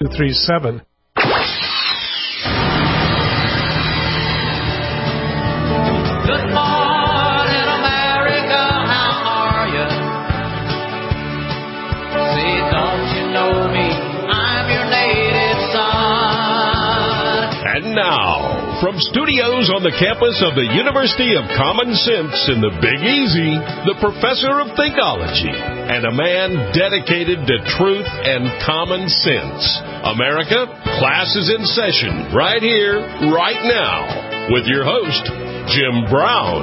237. Good morning, America, how are you? Say, don't you know me? I'm your native son. And now, from studios on the campus of the University of Common Sense in the Big Easy, the professor of Thinkology, and a man dedicated to truth and common sense. America, class is in session right here, right now, with your host, Jim Brown.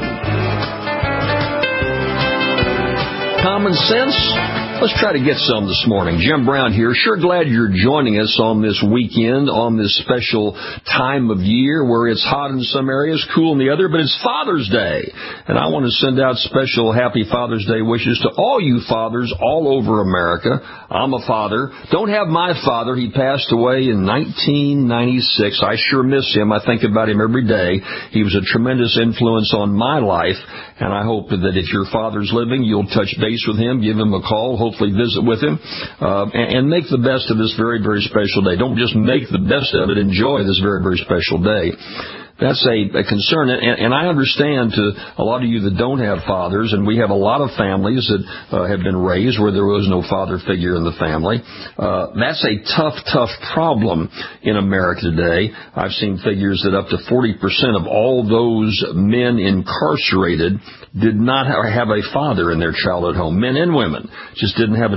Common sense? Let's try to get some this morning. Jim Brown here. Sure glad you're joining us on this weekend, on this special time of year where it's hot in some areas, cool in the other, but it's Father's Day. And I want to send out special happy Father's Day wishes to all you fathers all over America. I'm a father. Don't have my father. He passed away in 1996. I sure miss him. I think about him every day. He was a tremendous influence on my life, and I hope that if your father's living, you'll touch base with him, give him a call, hopefully visit with him, and make the best of this very, very special day. Don't just make the best of it. Enjoy this very, very special day. That's a concern, and I understand to a lot of you that don't have fathers, and we have a lot of families that have been raised where there was no father figure in the family. That's a tough problem in America today. I've seen figures that up to 40% of all those men incarcerated did not have a father in their childhood home. Men and women just didn't have a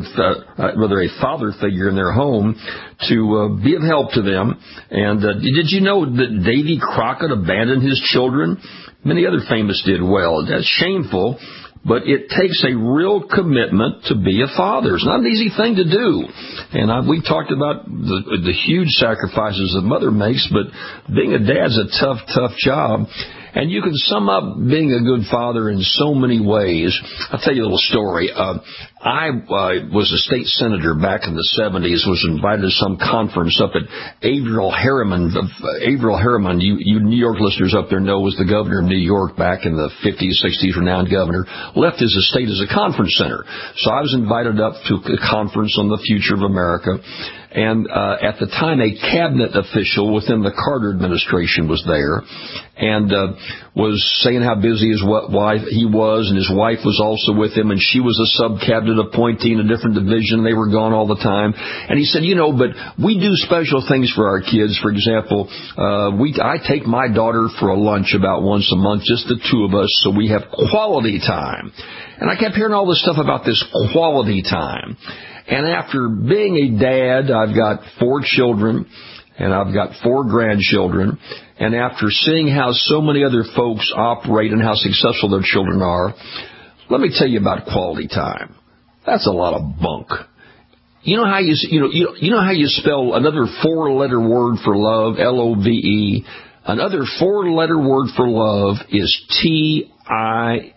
a father figure in their home to be of help to them. And did you know that Davy Crockett abandoned his children? Many other famous did well. That's shameful, but it takes a real commitment to be a father. It's not an easy thing to do. And we talked about the huge sacrifices a mother makes, but being a dad's a tough job. And you can sum up being a good father in so many ways. I'll tell you a little story. I was a state senator back in the 70s, was invited to some conference up at Averell Harriman. Averell Harriman, you New York listeners up there know, was the governor of New York back in the 50s, 60s, renowned governor, left his estate as a conference center. So I was invited up to a conference on the future of America. And at the time, a cabinet official within the Carter administration was there and was saying how busy he was, and his wife was also with him, and she was a sub-cabinet appointee in a different division. They were gone all the time. And he said, but we do special things for our kids. For example, I take my daughter for a lunch about once a month, just the two of us, so we have quality time. And I kept hearing all this stuff about this quality time. And after being a dad, I've got 4 children, and I've got 4 grandchildren. And after seeing how so many other folks operate and how successful their children are, let me tell you about quality time. That's a lot of bunk. You know how you spell another 4-letter word for love, L-O-V-E? Another 4-letter word for love is T-I-M-E.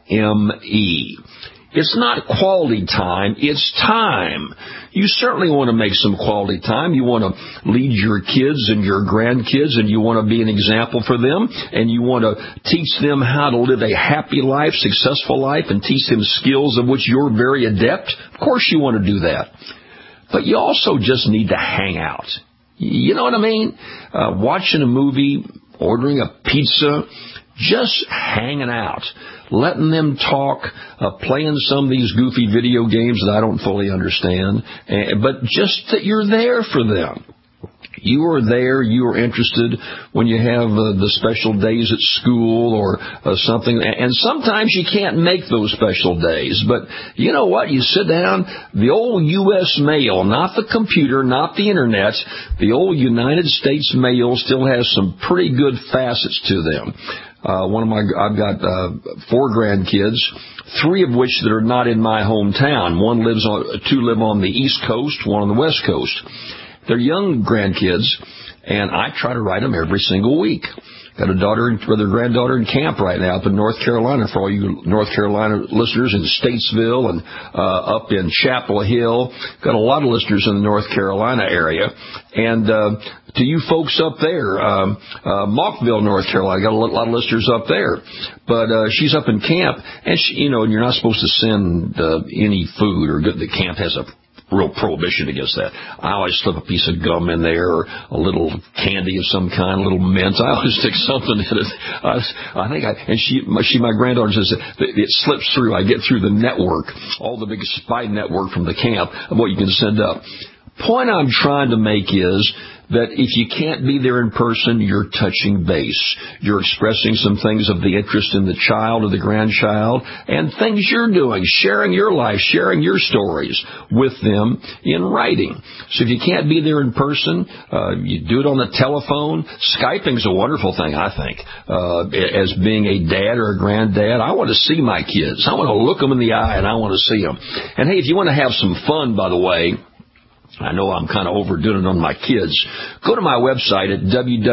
It's not quality time, it's time. You certainly want to make some quality time. You want to lead your kids and your grandkids, and you want to be an example for them, and you want to teach them how to live a happy life, successful life, and teach them skills of which you're very adept. Of course you want to do that. But you also just need to hang out. You know what I mean? Watching a movie, ordering a pizza, just hanging out, letting them talk, playing some of these goofy video games that I don't fully understand, but just that you're there for them. You are there, you are interested when you have the special days at school or something. And sometimes you can't make those special days. But you know what? You sit down, the old U.S. mail, not the computer, not the Internet, the old United States mail still has some pretty good facets to them. I've got 4 grandkids, 3 of which that are not in my hometown. 2 live on the East Coast, 1 on the West Coast. They're young grandkids, and I try to write them every single week. Got a granddaughter in camp right now up in North Carolina, for all you North Carolina listeners, in Statesville and up in Chapel Hill. Got a lot of listeners in the North Carolina area. And to you folks up there, Mockville, North Carolina, got a lot of listeners up there. But she's up in camp, and and you're not supposed to send any food, or the camp has a real prohibition against that. I always slip a piece of gum in there, or a little candy of some kind, a little mint. I always stick something in it. My granddaughter says it slips through. I get through the network, all the big spy network from the camp of what you can send up. Point I'm trying to make is that if you can't be there in person, you're touching base. You're expressing some things of the interest in the child or the grandchild and things you're doing, sharing your life, sharing your stories with them in writing. So if you can't be there in person, you do it on the telephone. Skyping's a wonderful thing, I think. As being a dad or a granddad, I want to see my kids. I want to look them in the eye and I want to see them. And hey, if you want to have some fun, by the way, I know I'm kind of overdoing it on my kids. Go to my website at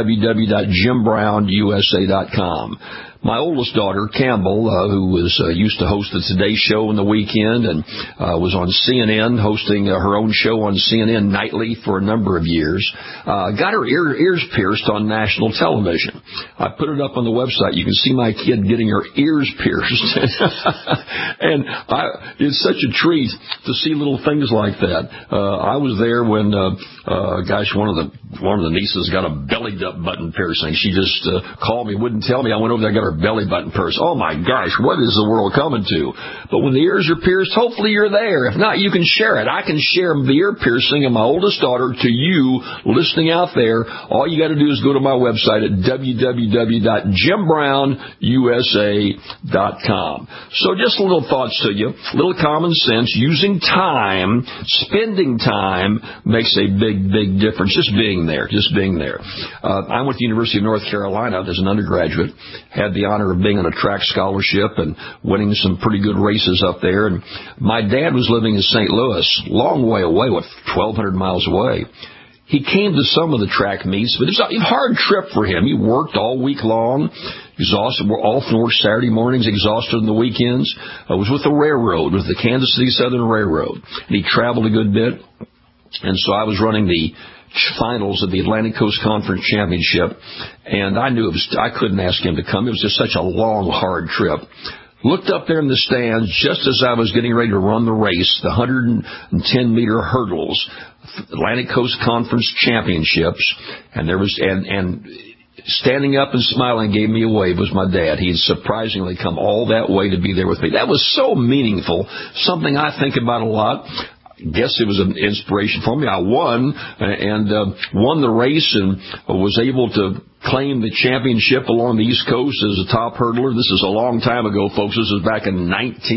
www.JimBrownUSA.com. My oldest daughter, Campbell, who was used to host the Today Show on the weekend and was on CNN, hosting her own show on CNN nightly for a number of years, got her ears pierced on national television. I put it up on the website. You can see my kid getting her ears pierced. And it's such a treat to see little things like that. I was there when, one of the nieces got a belly button piercing. She just called me, wouldn't tell me. I went over there and got her belly button pierced. Oh my gosh, what is the world coming to? But when the ears are pierced, hopefully you're there. If not, you can share it. I can share the ear piercing of my oldest daughter to you listening out there. All you got to do is go to my website at www.JimBrownUSA.com. So just little thoughts to you, little common sense, using time, spending time makes a big, big difference. Just being there. I went to the University of North Carolina as an undergraduate, had the honor of being on a track scholarship and winning some pretty good races up there. And my dad was living in St. Louis, long way away, 1,200 miles away. He came to some of the track meets, but it was a hard trip for him. He worked all week long, exhausted, often worked Saturday mornings, exhausted on the weekends. I was with the railroad, with the Kansas City Southern Railroad. And he traveled a good bit. And so I was running the finals of the Atlantic Coast Conference Championship, and I knew I couldn't ask him to come. It was just such a long, hard trip. Looked up there in the stands just as I was getting ready to run the race, the 110-meter hurdles, Atlantic Coast Conference Championships, and standing up and smiling gave me a wave was my dad. He had surprisingly come all that way to be there with me. That was so meaningful, something I think about a lot. Guess it was an inspiration for me. I won the race and was able to claim the championship along the East Coast as a top hurdler. This is a long time ago, folks. This was back in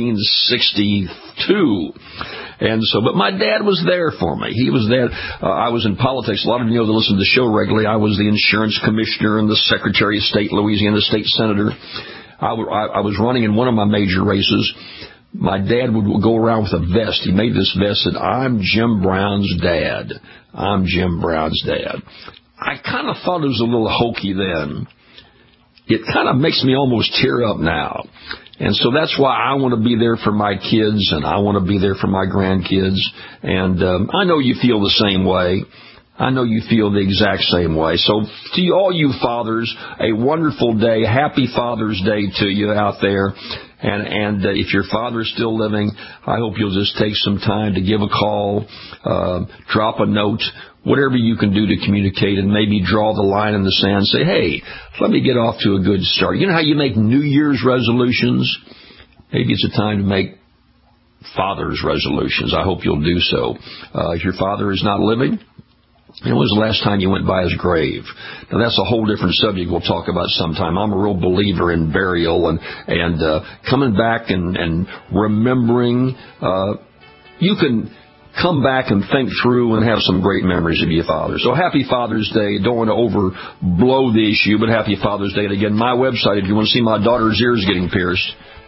1962. But my dad was there for me. He was there. I was in politics. A lot of you know that listen to the show regularly. I was the insurance commissioner and the Secretary of State, Louisiana State Senator. I was running in one of my major races. My dad would go around with a vest. He made this vest that said, "I'm Jim Brown's dad. I'm Jim Brown's dad." I kind of thought it was a little hokey then. It kind of makes me almost tear up now. And so that's why I want to be there for my kids, and I want to be there for my grandkids. And I know you feel the same way. I know you feel the exact same way. So to all you fathers, a wonderful day. Happy Father's Day to you out there. And if your father is still living, I hope you'll just take some time to give a call, drop a note, whatever you can do to communicate, and maybe draw the line in the sand. Say, hey, let me get off to a good start. You know how you make New Year's resolutions? Maybe it's a time to make Father's resolutions. I hope you'll do so. If your father is not living, when was the last time you went by his grave? Now, that's a whole different subject we'll talk about sometime. I'm a real believer in burial and coming back and remembering. You can come back and think through and have some great memories of your father. So happy Father's Day. Don't want to overblow the issue, but happy Father's Day. And again, my website, if you want to see my daughter's ears getting pierced,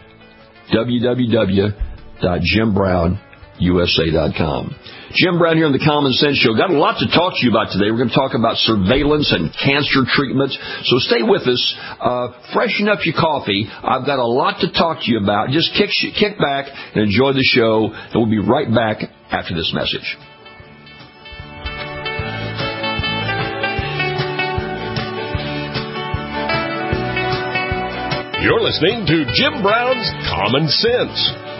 www.JimBrownUSA.com. Jim Brown here on the Common Sense Show. Got a lot to talk to you about today. We're going to talk about surveillance and cancer treatments. So stay with us. Freshen up your coffee. I've got a lot to talk to you about. Just kick back and enjoy the show. And we'll be right back after this message. You're listening to Jim Brown's Common Sense,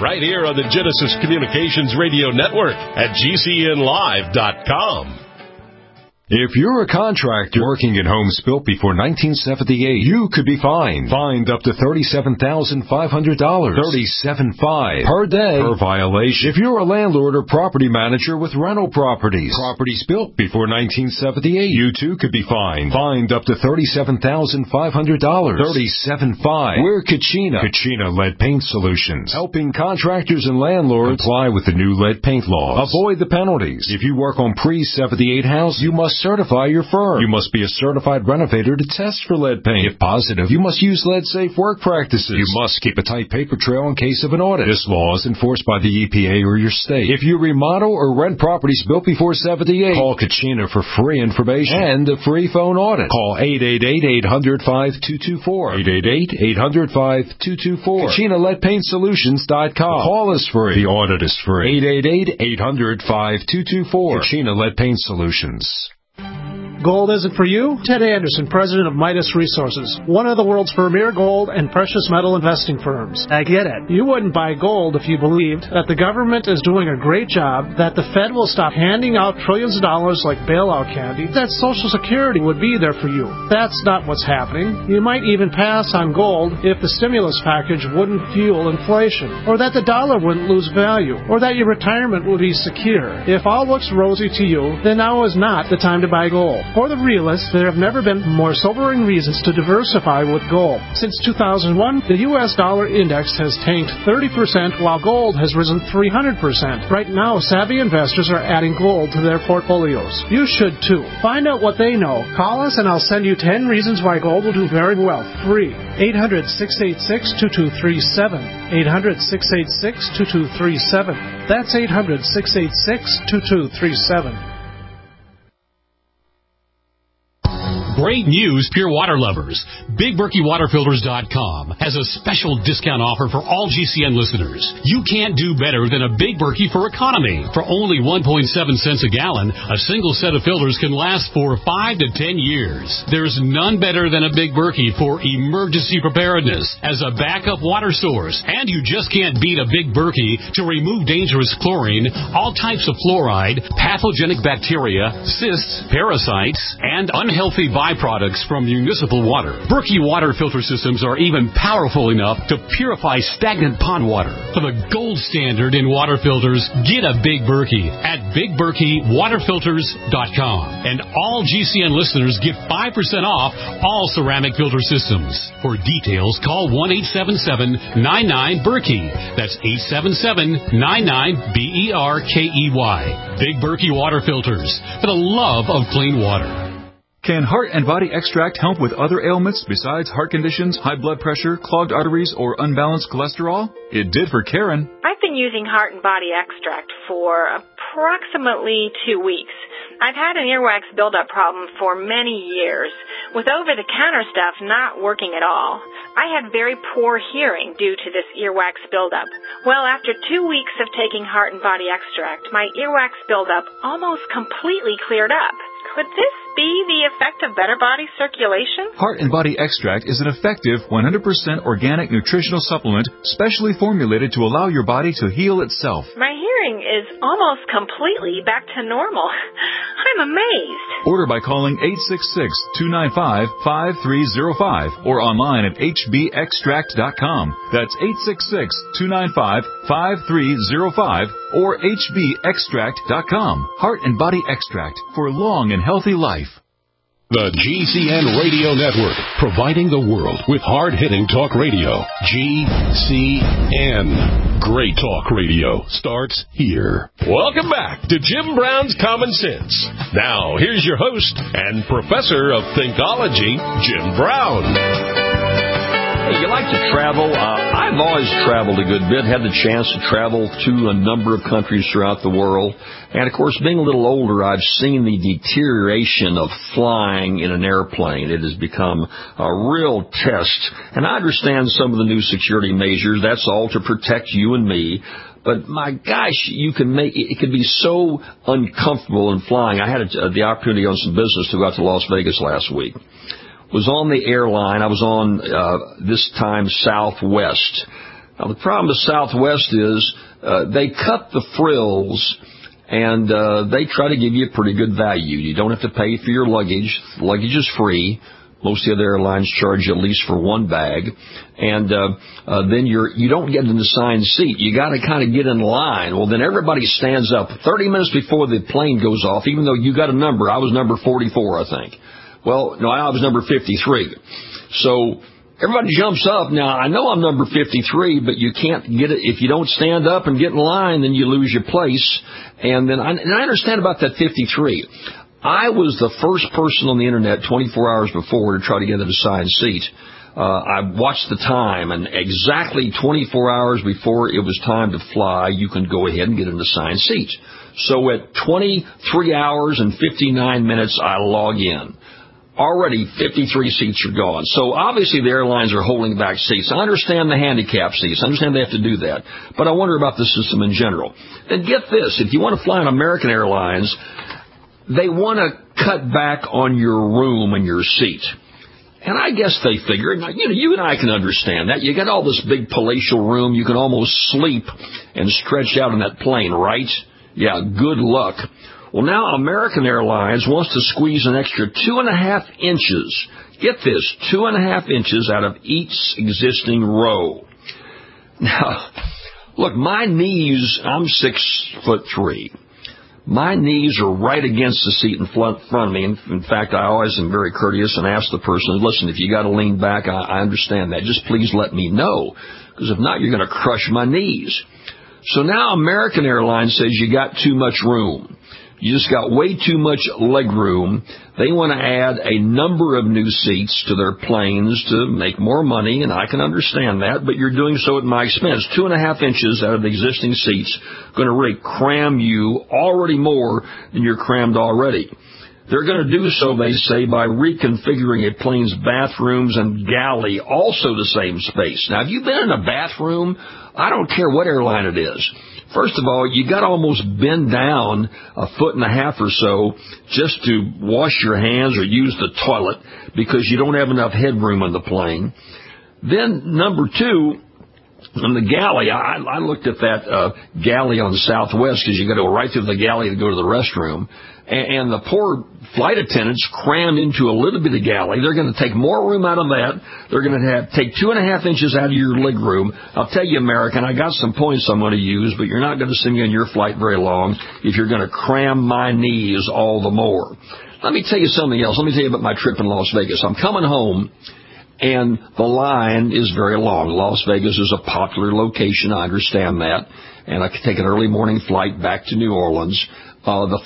right here on the Genesis Communications Radio Network at GCNlive.com. If you're a contractor working in homes built before 1978, you could be fined. Fined up to $37,500. $37,500 per day per violation. If you're a landlord or property manager with rental properties built before 1978, you too could be fined. Fined up to $37,500. $37,500. We're Kachina. Kachina Lead Paint Solutions, helping contractors and landlords comply with the new lead paint laws. Avoid the penalties. If you work on pre-'78 houses, you must certify your firm. You must be a certified renovator to test for lead paint. If positive, you must use lead-safe work practices. You must keep a tight paper trail in case of an audit. This law is enforced by the EPA or your state. If you remodel or rent properties built before 78, call Kachina for free information and a free phone audit. Call 888-800-5224. 888-800-5224. KachinaLeadPaintSolutions.com. Call is free. The audit is free. 888-800-5224. Kachina Lead Paint Solutions. Gold isn't for you? Ted Anderson, president of Midas Resources, one of the world's premier gold and precious metal investing firms. I get it. You wouldn't buy gold if you believed that the government is doing a great job, that the Fed will stop handing out trillions of dollars like bailout candy, that Social Security would be there for you. That's not what's happening. You might even pass on gold if the stimulus package wouldn't fuel inflation, or that the dollar wouldn't lose value, or that your retirement would be secure. If all looks rosy to you, then now is not the time to buy gold. For the realists, there have never been more sobering reasons to diversify with gold. Since 2001, the U.S. dollar index has tanked 30%, while gold has risen 300%. Right now, savvy investors are adding gold to their portfolios. You should too. Find out what they know. Call us and I'll send you 10 reasons why gold will do very well. Free. 800-686-2237. 800-686-2237. That's 800-686-2237. Great news, pure water lovers. BigBerkeyWaterFilters.com has a special discount offer for all GCN listeners. You can't do better than a Big Berkey for economy. For only 1.7 cents a gallon, a single set of filters can last for 5 to 10 years. There's none better than a Big Berkey for emergency preparedness as a backup water source. And you just can't beat a Big Berkey to remove dangerous chlorine, all types of fluoride, pathogenic bacteria, cysts, parasites, and unhealthy byproducts from municipal water. Berkey water filter systems are even powerful enough to purify stagnant pond water. For the gold standard in water filters, get a Big Berkey at BigBerkeyWaterFilters.com. And all GCN listeners get 5% off all ceramic filter systems. For details, call 1-877-99-BERKEY. That's 877-99-BERKEY. Big Berkey Water Filters, for the love of clean water. Can Heart and Body Extract help with other ailments besides heart conditions, high blood pressure, clogged arteries, or unbalanced cholesterol? It did for Karen. I've been using Heart and Body Extract for approximately 2 weeks. I've had an earwax buildup problem for many years, with over-the-counter stuff not working at all. I had very poor hearing due to this earwax buildup. Well, after 2 weeks of taking Heart and Body Extract, my earwax buildup almost completely cleared up. Could this be the effect of better body circulation? Heart and Body Extract is an effective 100% organic nutritional supplement specially formulated to allow your body to heal itself. My hearing is almost completely back to normal. I'm amazed. Order by calling 866-295-5305 or online at hbextract.com. That's 866-295-5305 or hbextract.com. Heart and Body Extract for long and healthy life. The GCN Radio Network, providing the world with hard-hitting talk radio. GCN. Great talk radio starts here. Welcome back to Jim Brown's Common Sense. Now, here's your host and professor of Thinkology, Jim Brown. Hey, you like to travel? I've always traveled a good bit, had the chance to travel to a number of countries throughout the world. And, of course, being a little older, I've seen the deterioration of flying in an airplane. It has become a real test. And I understand some of the new security measures. That's all to protect you and me. But, my gosh, it can be so uncomfortable in flying. I had the opportunity on some business to go out to Las Vegas last week. Was on the airline. I was on, this time, Southwest. Now, the problem with Southwest is they cut the frills, and they try to give you a pretty good value. You don't have to pay for your luggage. Luggage is free. Most of the other airlines charge you at least for one bag. And then you don't get an assigned seat. You got to kind of get in line. Well, then everybody stands up 30 minutes before the plane goes off, even though you got a number. I was number 44, I think. Well, no, I was number 53. So everybody jumps up. Now, I know I'm number 53, but you can't get it. If you don't stand up and get in line, then you lose your place. And then I understand about that 53. I was the first person on the Internet 24 hours before to try to get an assigned seat. I watched the time, and exactly 24 hours before it was time to fly, you can go ahead and get an assigned seat. So at 23 hours and 59 minutes, I log in. Already 53 seats are gone. So obviously the airlines are holding back seats. I understand the handicap seats. I understand they have to do that. But I wonder about the system in general. And get this, if you want to fly on American Airlines, they want to cut back on your room and your seat. And I guess they figure, you and I can understand that. You got all this big palatial room. You can almost sleep and stretch out on that plane, right? Yeah, good luck. Well, now American Airlines wants to squeeze an extra 2.5 inches. Get this, 2.5 inches out of each existing row. Now, look, my knees, I'm 6'3". My knees are right against the seat in front of me. In fact, I always am very courteous and ask the person, listen, if you got to lean back, I understand that. Just please let me know, because if not, you're going to crush my knees. So now American Airlines says you got too much room. You just got way too much leg room. They want to add a number of new seats to their planes to make more money, and I can understand that, but you're doing so at my expense. 2.5 inches out of the existing seats going to really cram you already more than you're crammed already. They're going to do so, they say, by reconfiguring a plane's bathrooms and galley, also the same space. Now, have you been in a bathroom? I don't care what airline it is. First of all, you got to almost bend down 1.5 feet or so just to wash your hands or use the toilet because you don't have enough headroom on the plane. Then, number two, on the galley, I looked at that galley on Southwest because you got to go right through the galley to go to the restroom. And the poor flight attendants crammed into a little bit of galley. They're going to take more room out of that. They're going to take 2.5 inches out of your leg room. I'll tell you, American, I got some points I'm going to use, but you're not going to see me on your flight very long if you're going to cram my knees all the more. Let me tell you something else. Let me tell you about my trip in Las Vegas. I'm coming home, and the line is very long. Las Vegas is a popular location. I understand that. And I could take an early morning flight back to New Orleans. The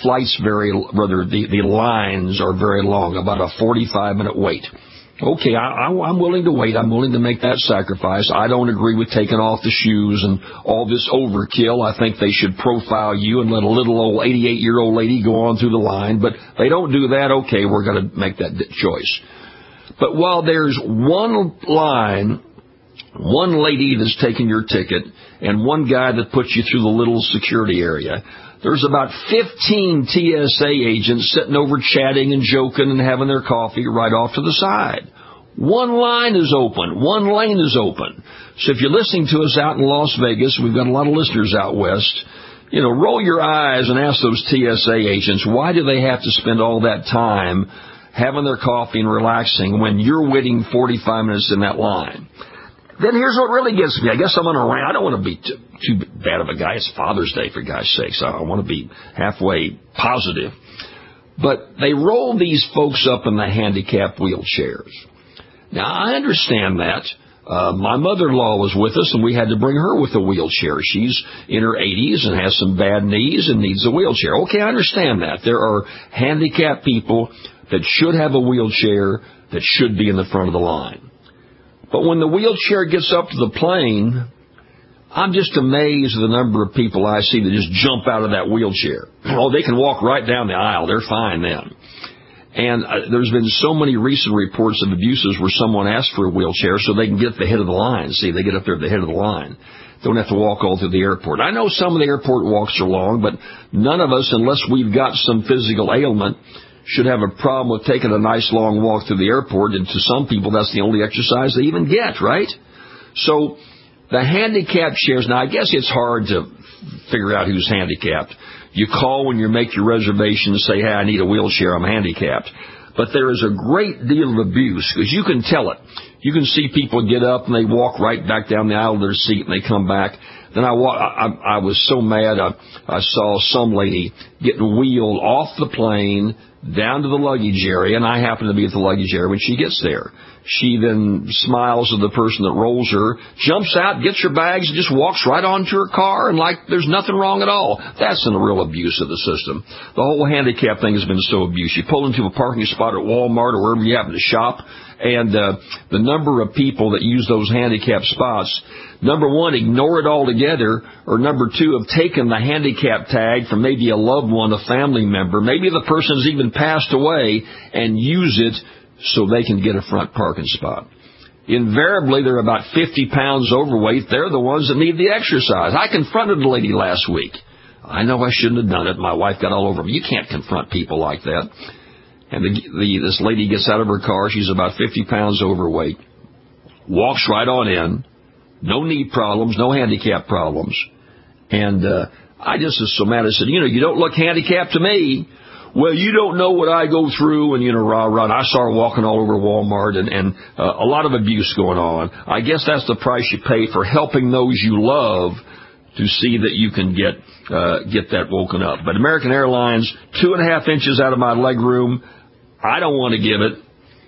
the lines are very long, about a 45-minute wait. Okay, I'm willing to wait. I'm willing to make that sacrifice. I don't agree with taking off the shoes and all this overkill. I think they should profile you and let a little old 88-year-old lady go on through the line. But they don't do that. Okay, we're going to make that choice. But while there's one line, one lady that's taking your ticket, and one guy that puts you through the little security area, there's about 15 TSA agents sitting over chatting and joking and having their coffee right off to the side. One line is open. One lane is open. So if you're listening to us out in Las Vegas, we've got a lot of listeners out west, roll your eyes and ask those TSA agents, why do they have to spend all that time having their coffee and relaxing when you're waiting 45 minutes in that line? Then here's what really gets me. I guess I'm on a rant. I don't want to be too bad of a guy. It's Father's Day, for God's sakes. I want to be halfway positive. But they roll these folks up in the handicapped wheelchairs. Now, I understand that. My mother-in-law was with us, and we had to bring her with a wheelchair. She's in her 80s and has some bad knees and needs a wheelchair. Okay, I understand that. There are handicapped people that should have a wheelchair that should be in the front of the line. But when the wheelchair gets up to the plane, I'm just amazed at the number of people I see that just jump out of that wheelchair. Oh, they can walk right down the aisle. They're fine then. And there's been so many recent reports of abuses where someone asks for a wheelchair so they can get at the head of the line. See, they get up there at the head of the line. Don't have to walk all through the airport. I know some of the airport walks are long, but none of us, unless we've got some physical ailment, should have a problem with taking a nice long walk through the airport, and to some people that's the only exercise they even get, right? So The handicapped chairs, now I guess it's hard to figure out who's handicapped. You call when you make your reservation and say, hey, I need a wheelchair, I'm handicapped. But there is a great deal of abuse, because you can tell it. You can see people get up and they walk right back down the aisle of their seat and they come back. Then I was so mad, I saw some lady getting wheeled off the plane down to the luggage area, and I happen to be at the luggage area when she gets there. She then smiles at the person that rolls her, jumps out, gets her bags, and just walks right onto her car, and like there's nothing wrong at all. That's a real abuse of the system. The whole handicap thing has been so abused. You pull into a parking spot at Walmart or wherever you happen to shop, and the number of people that use those handicap spots, number one, ignore it altogether, or number two, have taken the handicap tag from maybe a loved one, a family member, maybe the person's even passed away, and use it so they can get a front parking spot. Invariably, they're about 50 pounds overweight. They're the ones that need the exercise. I confronted a lady last week. I know I shouldn't have done it. My wife got all over me. You can't confront people like that. And this lady gets out of her car. She's about 50 pounds overweight. Walks right on in. No knee problems, no handicap problems. And I just was so mad. I said, you don't look handicapped to me. Well, you don't know what I go through, and, rah. And I saw her walking all over Walmart, and a lot of abuse going on. I guess that's the price you pay for helping those you love to see that you can get that woken up. But American Airlines, 2.5 inches out of my leg room, I don't want to give it.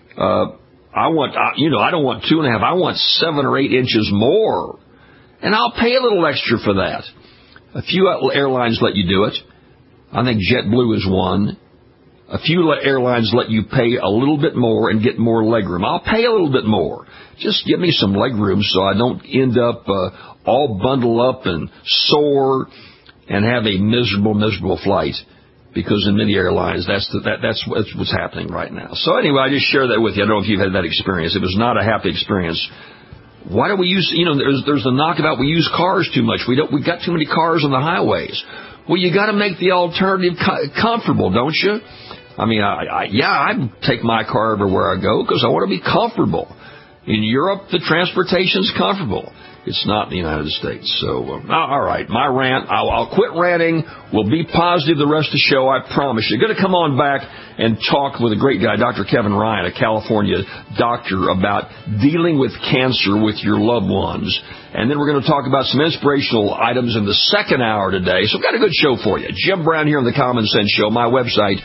I don't want 2.5. I want 7 or 8 inches more, and I'll pay a little extra for that. A few airlines let you do it. I think JetBlue is one. A few airlines let you pay a little bit more and get more legroom. I'll pay a little bit more. Just give me some legroom so I don't end up all bundled up and sore and have a miserable flight. Because in many airlines, that's what's happening right now. So anyway, I just share that with you. I don't know if you've had that experience. It was not a happy experience. Why do we use? There's the knock about we use cars too much. We got too many cars on the highways. Well, you got to make the alternative comfortable, don't you? I mean, I take my car everywhere I go because I want to be comfortable. In Europe, the transportation's comfortable. It's not in the United States. So, all right, my rant. I'll quit ranting. We'll be positive the rest of the show, I promise you. Going to come on back and talk with a great guy, Dr. Kevin Ryan, a California doctor, about dealing with cancer with your loved ones. And then we're going to talk about some inspirational items in the second hour today. So we've got a good show for you. Jim Brown here on the Common Sense Show. My website,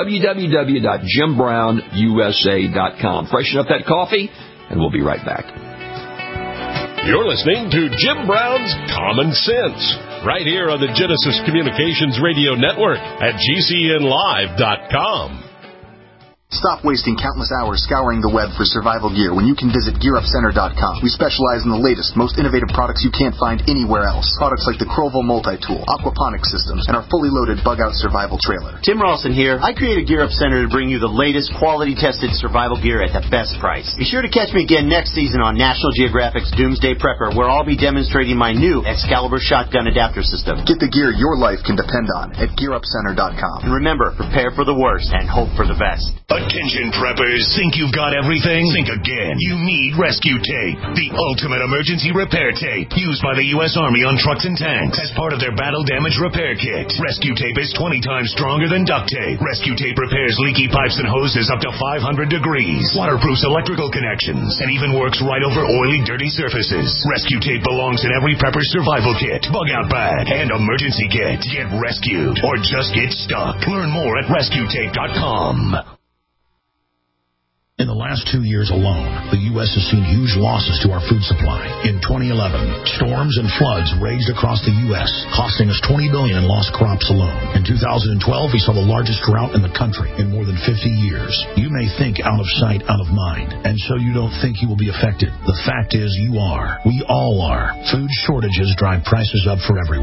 www.jimbrownUSA.com. Freshen up that coffee, and we'll be right back. You're listening to Jim Brown's Common Sense, right here on the Genesis Communications Radio Network at GCNlive.com. Stop wasting countless hours scouring the web for survival gear when you can visit GearUpCenter.com. We specialize in the latest, most innovative products you can't find anywhere else. Products like the Crovo Multi-Tool, aquaponics systems, and our fully loaded bug-out survival trailer. Tim Ralston here. I created Gear Up Center to bring you the latest quality-tested survival gear at the best price. Be sure to catch me again next season on National Geographic's Doomsday Prepper, where I'll be demonstrating my new Excalibur shotgun adapter system. Get the gear your life can depend on at GearUpCenter.com. And remember, prepare for the worst and hope for the best. Attention preppers, think you've got everything? Think again. You need Rescue Tape, the ultimate emergency repair tape used by the U.S. Army on trucks and tanks as part of their battle damage repair kit. Rescue Tape is 20 times stronger than duct tape. Rescue Tape repairs leaky pipes and hoses up to 500 degrees, waterproofs electrical connections, and even works right over oily, dirty surfaces. Rescue Tape belongs in every prepper's survival kit, bug-out bag, and emergency kit. Get rescued or just get stuck. Learn more at rescuetape.com. In the last 2 years alone, the U.S. has seen huge losses to our food supply. In 2011, storms and floods raged across the U.S., costing us $20 billion in lost crops alone. In 2012, we saw the largest drought in the country in more than 50 years. You may think out of sight, out of mind, and so you don't think you will be affected. The fact is you are. We all are. Food shortages drive prices up for everyone.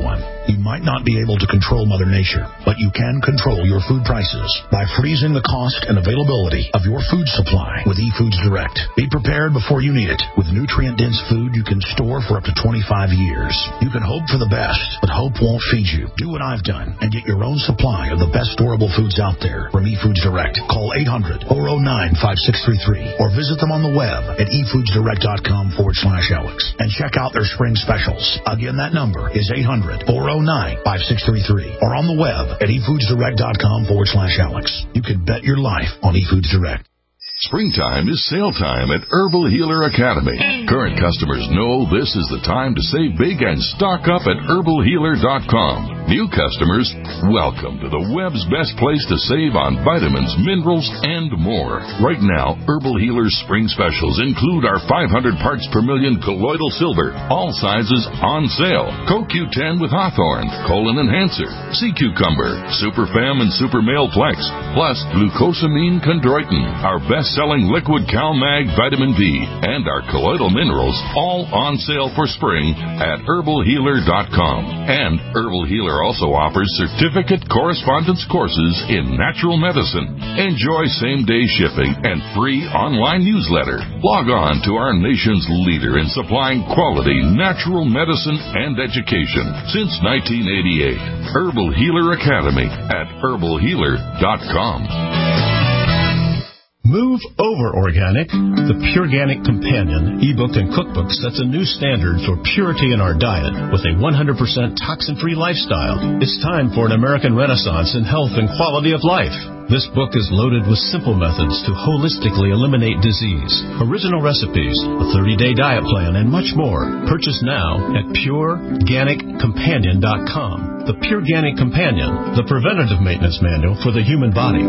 You might not be able to control Mother Nature, but you can control your food prices by freezing the cost and availability of your food supply with eFoods Direct. Be prepared before you need it. With nutrient-dense food you can store for up to 25 years. You can hope for the best, but hope won't feed you. Do what I've done and get your own supply of the best storable foods out there from eFoods Direct. Call 800-409-5633 or visit them on the web at efoodsdirect.com/Alex and check out their spring specials. Again, that number is 800-409-5633 or on the web at efoodsdirect.com/Alex. You can bet your life on eFoods Direct. Springtime is sale time at Herbal Healer Academy. Current customers know this is the time to save big and stock up at herbalhealer.com. New customers, welcome to the web's best place to save on vitamins, minerals, and more. Right now, Herbal Healer's spring specials include our 500 parts per million colloidal silver, all sizes on sale, CoQ10 with Hawthorne, Colon Enhancer, Sea Cucumber, Super Fem and Super Male Plex, plus glucosamine chondroitin, our best-selling liquid CalMag vitamin D, and our colloidal minerals, all on sale for spring at herbalhealer.com. And Herbal Healer also offers certificate correspondence courses in natural medicine. Enjoy same-day shipping and free online newsletter. Log on to our nation's leader in supplying quality natural medicine and education since 1988. Herbal Healer Academy at herbalhealer.com. Move over organic. The Pureganic Companion ebook and cookbook sets a new standard for purity in our diet with a 100% toxin-free lifestyle. It's time for an American renaissance in health and quality of life. This book is loaded with simple methods to holistically eliminate disease, original recipes, a 30-day diet plan, and much more. Purchase now at PureGanicCompanion.com. The Pureganic Companion, the preventative maintenance manual for the human body.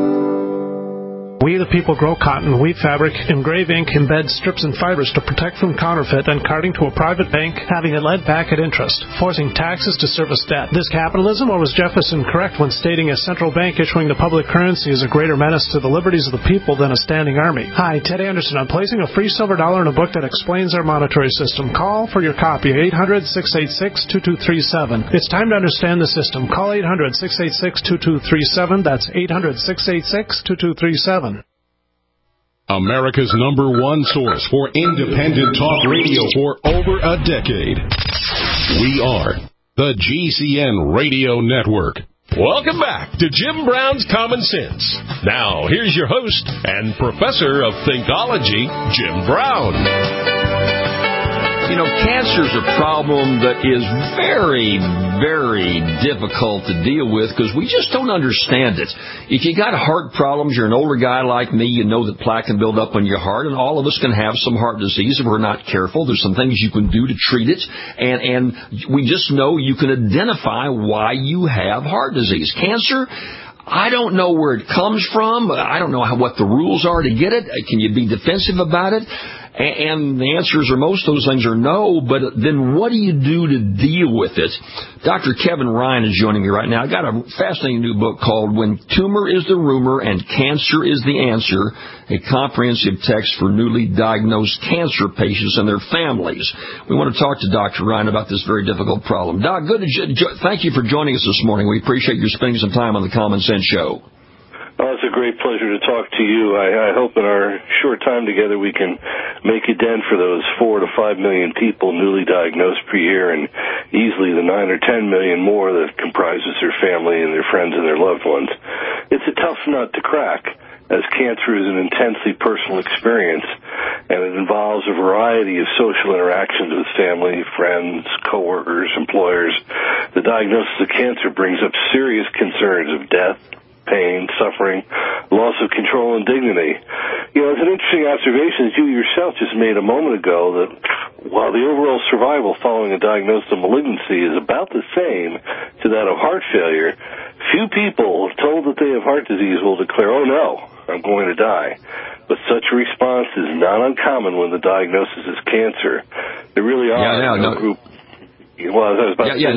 We the people grow cotton, weave fabric, engrave ink, embed strips and fibers to protect from counterfeit and carting to a private bank, having it led back at interest, forcing taxes to service debt. This capitalism, or was Jefferson correct when stating a central bank issuing the public currency is a greater menace to the liberties of the people than a standing army? Hi, Ted Anderson. I'm placing a free silver dollar in a book that explains our monetary system. Call for your copy, 800-686-2237. It's time to understand the system. Call 800-686-2237. That's 800-686-2237. America's #1 source for independent talk radio for over a decade. We are the GCN Radio Network. Welcome back to Jim Brown's Common Sense. Now, here's your host and professor of Thinkology, Jim Brown. You know, cancer is a problem that is very, very difficult to deal with because we just don't understand it. If you got heart problems, you're an older guy like me, you know that plaque can build up on your heart, and all of us can have some heart disease if we're not careful. There's some things you can do to treat it, and we just know you can identify why you have heart disease. Cancer, I don't know where it comes from. I don't know what the rules are to get it. Can you be defensive about it? And the answers are most of those things are no, but then what do you do to deal with it? Dr. Kevin Ryan is joining me right now. I got a fascinating new book called When Tumor is the Rumor and Cancer is the Answer, a comprehensive text for newly diagnosed cancer patients and their families. We want to talk to Dr. Ryan about this very difficult problem. Doc, thank you for joining us this morning. We appreciate you spending some time on the Common Sense Show. Well, it's a great pleasure to talk to you. I hope in our short time together we can make a dent for those 4 to 5 million people newly diagnosed per year and easily the 9 or 10 million more that comprises their family and their friends and their loved ones. It's a tough nut to crack, as cancer is an intensely personal experience, and it involves a variety of social interactions with family, friends, coworkers, employers. The diagnosis of cancer brings up serious concerns of death, pain, suffering, loss of control and dignity. You know, it's an interesting observation that you yourself just made a moment ago that while the overall survival following a diagnosis of malignancy is about the same to that of heart failure, few people told that they have heart disease will declare, oh no, I'm going to die. But such a response is not uncommon when the diagnosis is cancer. There really are group. Well, I was about to say.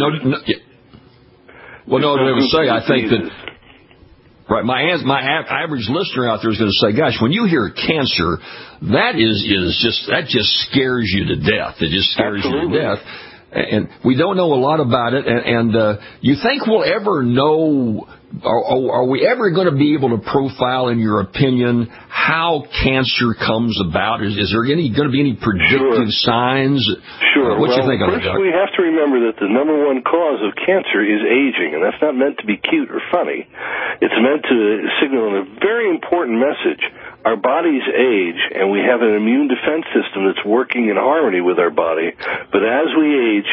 Well, no, I would say, I think that. Right, my average listener out there is going to say, "Gosh, when you hear cancer, that just scares you to death. It just scares you to death." and we don't know a lot about it. And you think we'll ever know? Are we ever going to be able to profile, in your opinion, how cancer comes about? Is there going to be any predictive signs? Sure. What do you think of that, First, we have to remember that the number one cause of cancer is aging, and that's not meant to be cute or funny. It's meant to signal a very important message. Our bodies age, and we have an immune defense system that's working in harmony with our body. But as we age,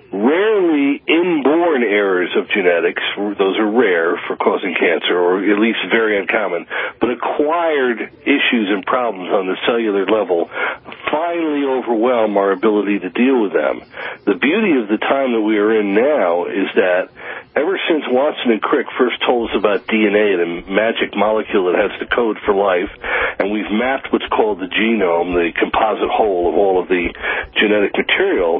rarely inborn errors of genetics, those are rare for causing cancer, or at least very uncommon, but acquired issues and problems on the cellular level finally overwhelm our ability to deal with them. The beauty of the time that we are in now is that ever since Watson and Crick first told us about DNA, the magic molecule that has the code for life, and we've mapped what's called the genome, the composite whole of all of the genetic material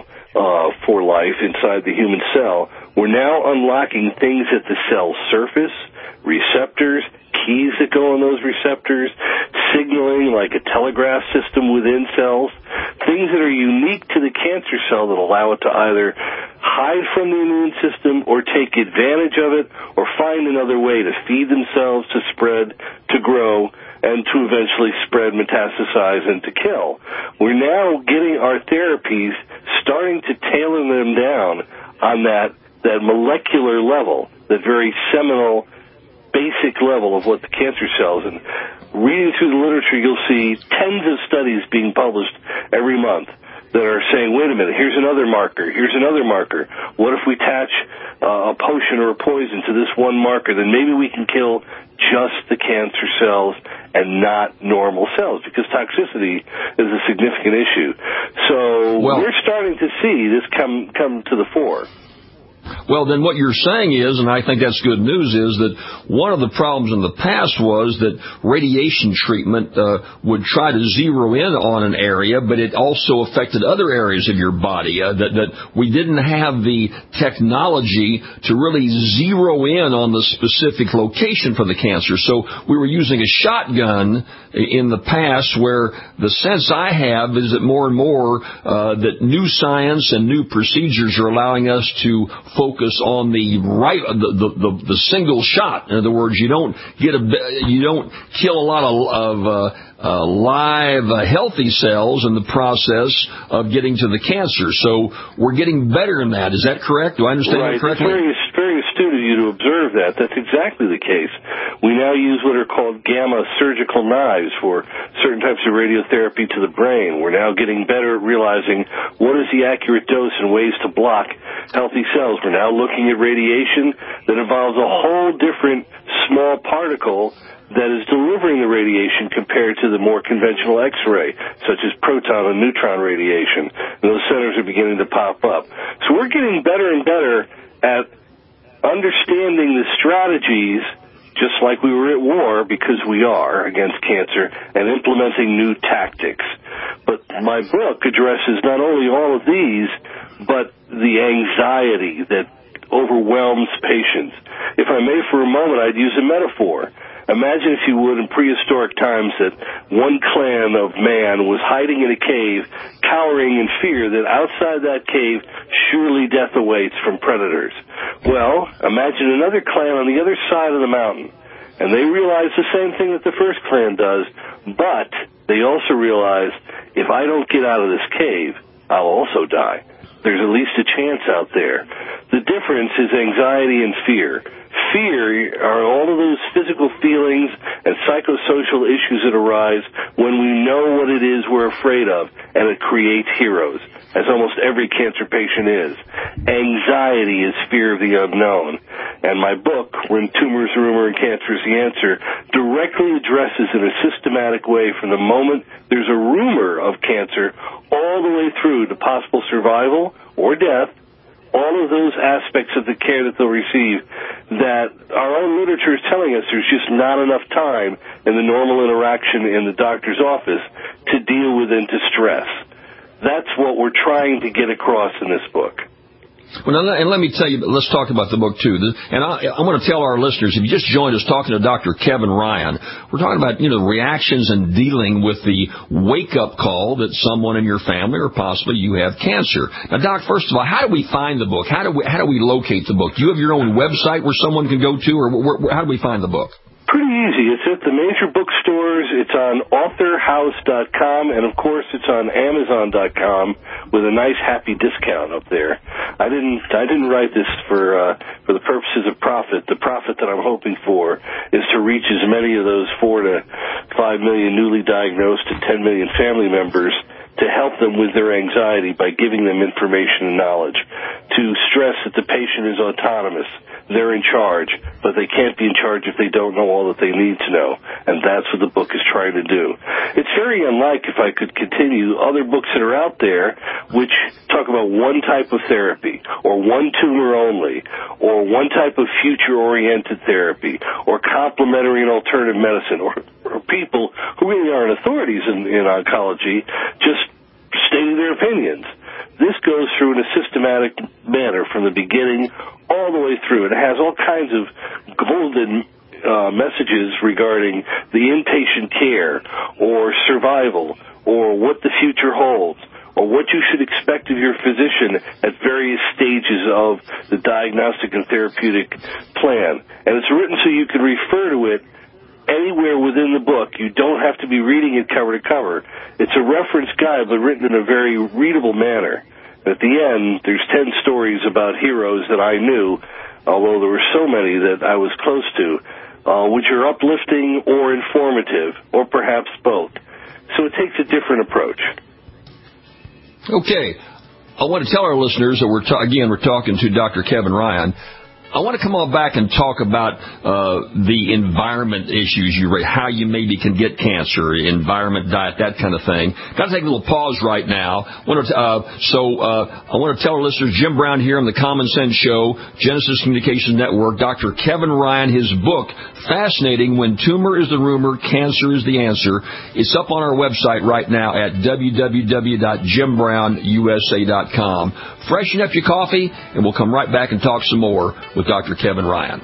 for life inside the human cell, we're now unlocking things at the cell surface, receptors, keys that go on those receptors, signaling like a telegraph system within cells, things that are unique to the cancer cell that allow it to either hide from the immune system or take advantage of it or find another way to feed themselves, to spread, to grow, and to eventually spread, metastasize, and to kill. We're now getting our therapies starting to tailor them down on that molecular level, that very seminal, basic level of what the cancer cells. And reading through the literature, you'll see tens of studies being published every month that are saying, wait a minute, here's another marker, here's another marker. What if we attach a potion or a poison to this one marker? Then maybe we can kill just the cancer cells and not normal cells, because toxicity is a significant issue. So we're starting to see this come to the fore. Well, then what you're saying is, and I think that's good news, is that one of the problems in the past was that radiation treatment would try to zero in on an area, but it also affected other areas of your body, that we didn't have the technology to really zero in on the specific location for the cancer. So we were using a shotgun in the past, where the sense I have is that more and more that new science and new procedures are allowing us to focus on the single shot. In other words, you don't kill a lot of live healthy cells in the process of getting to the cancer. So we're getting better in that. Is that correct? Do I understand that correctly? It's very astute of you to observe that. That's exactly the case. We now use what are called gamma surgical knives for certain types of radiotherapy to the brain. We're now getting better at realizing what is the accurate dose and ways to block healthy cells. We're now looking at radiation that involves a whole different small particle that is delivering the radiation compared to the more conventional X-ray, such as proton and neutron radiation. And those centers are beginning to pop up. So we're getting better and better at understanding the strategies, just like we were at war, because we are, against cancer, and implementing new tactics. But my book addresses not only all of these, but the anxiety that overwhelms patients. If I may for a moment, I'd use a metaphor. Imagine, if you would, in prehistoric times that one clan of man was hiding in a cave, cowering in fear that outside that cave surely death awaits from predators. Well, imagine another clan on the other side of the mountain, and they realize the same thing that the first clan does, but they also realize, if I don't get out of this cave, I'll also die. There's at least a chance out there. The difference is anxiety and fear. Fear are all of those physical feelings and psychosocial issues that arise when we know what it is we're afraid of, and it creates heroes, as almost every cancer patient is. Anxiety is fear of the unknown. And my book, When Tumors, Rumor, and Cancer is the Answer, directly addresses in a systematic way from the moment there's a rumor of cancer all the way through to possible survival or death, all of those aspects of the care that they'll receive that our own literature is telling us there's just not enough time in the normal interaction in the doctor's office to deal with and to stress. That's what we're trying to get across in this book. Well, and let me tell you, let's talk about the book, too. And I want to tell our listeners, if you just joined us talking to Dr. Kevin Ryan, we're talking about, reactions and dealing with the wake-up call that someone in your family or possibly you have cancer. Now, Doc, first of all, how do we find the book? How do we locate the book? Do you have your own website where someone can go to, or how do we find the book? Pretty easy. It's at the major bookstores. It's on authorhouse.com, and of course it's on Amazon.com with a nice happy discount up there. I didn't write this for the purposes of profit. The profit that I'm hoping for is to reach as many of those 4 to 5 million newly diagnosed and 10 million family members to help them with their anxiety by giving them information and knowledge, to stress that the patient is autonomous. They're in charge, but they can't be in charge if they don't know all that they need to know, and that's what the book is trying to do. It's very unlike, if I could continue, other books that are out there which talk about one type of therapy, or one tumor only, or one type of future-oriented therapy, or complementary and alternative medicine, or people who really aren't authorities in oncology just stating their opinions. This goes through in a systematic manner from the beginning all the way through. It has all kinds of golden messages regarding the inpatient care or survival or what the future holds or what you should expect of your physician at various stages of the diagnostic and therapeutic plan. And it's written so you can refer to it anywhere within the book. You don't have to be reading it cover to cover. It's a reference guide, but written in a very readable manner. At the end, there's 10 stories about heroes that I knew, although there were so many that I was close to, which are uplifting or informative, or perhaps both. So it takes a different approach. Okay. I want to tell our listeners that we're talking to Dr. Kevin Ryan. I want to come on back and talk about the environment issues you raise, how you maybe can get cancer, environment, diet, that kind of thing. Got to take a little pause right now. I want to tell our listeners, Jim Brown here on the Common Sense Show, Genesis Communications Network, Dr. Kevin Ryan, his book, Fascinating, When Tumor is the Rumor, Cancer is the Answer. It's up on our website right now at www.jimbrown.usa.com. Freshen up your coffee, and we'll come right back and talk some more with Dr. Kevin Ryan.